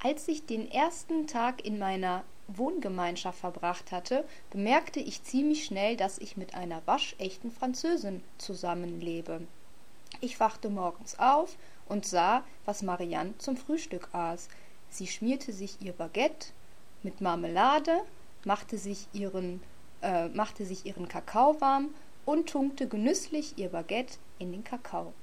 Als ich den ersten Tag in meiner Wohngemeinschaft verbracht hatte, bemerkte ich ziemlich schnell, dass ich mit einer waschechten Französin zusammenlebe. Ich wachte morgens auf und sah, was Marianne zum Frühstück aß. Sie schmierte sich ihr Baguette mit Marmelade, machte sich ihren Kakao warm und tunkte genüsslich ihr Baguette in den Kakao.